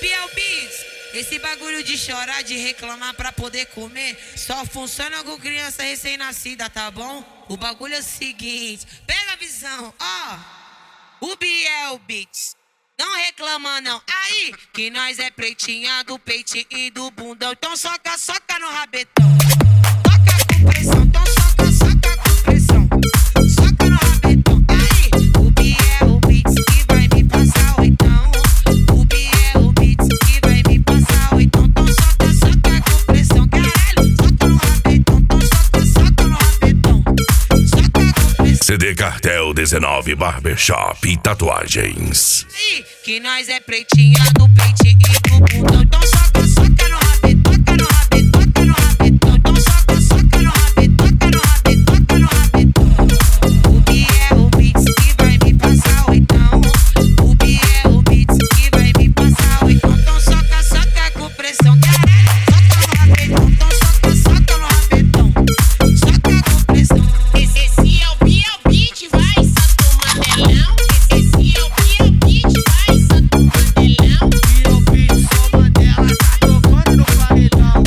Biel Beats, esse bagulho de chorar, de reclamar pra poder comer, só funciona com criança recém-nascida, tá bom? O bagulho é o seguinte, pega a visão, ó. O Biel Beats, não reclama não. Aí, que nós é pretinha do peitinho e do bundão. Então soca, soca no rabetão. Toca com pressão, então soca, soca com pressão. Soca no rabetão. Aí, o Biel Beats que vai me passar oitão. O Biel Beats que vai me passar oitão. Então soca, soca com pressão. Caralho, soca no rabetão. Então soca, soca no rabetão. Soca com pressão. CD Cartel 19 Barbershop e Tatuagens. Que nós é pretinha do peitinho e do bundão. Então soca, soca no rabetão, toca no rabetão, toca no rabetão. Então soca, soca no rabetão, toca no rabetão, toca no rabetão. O Biel Beats que vai me passar oitão. O Biel Beats que vai me passar oitão. Então soca, soca com pressão. Caralho, soca no rabetão. Então soca, soca no rabetão. Soca com pressão. Esse é o Biel Beats, vai, santo mandelão. Esse é o Biel Beats, vai, santo mandelão. Biel Beats, só Mandela, tá tocando no paredão.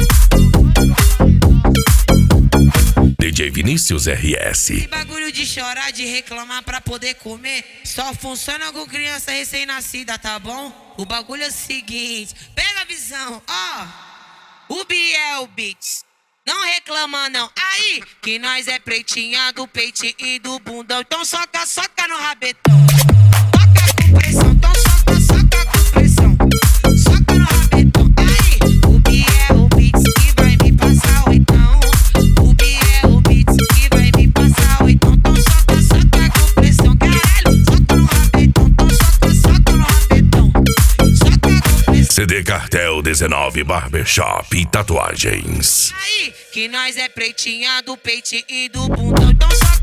DJ Vinícius RS. Esse bagulho de chorar, de reclamar pra poder comer, só funciona com criança recém-nascida, tá bom? O bagulho é o seguinte, pega a visão, ó. O Biel Beats, não reclama não. Aí, que nós é pretinha do peitinho e do bundão. Então soca, soca no rabetão. Toca com pressão, então soca, soca com pressão. Soca no rabetão. Aí, o Biel Beats que vai me passar oitão. O Biel Beats que vai me passar oitão. Então soca, soca com pressão. Caralho, soca no rabetão. Então soca, soca no rabetão. Soca com pressão. CD Cartel 19 Barbershop e Tatuagens. Aí, que nós é pretinha do peitinho e do bundão. Então soca.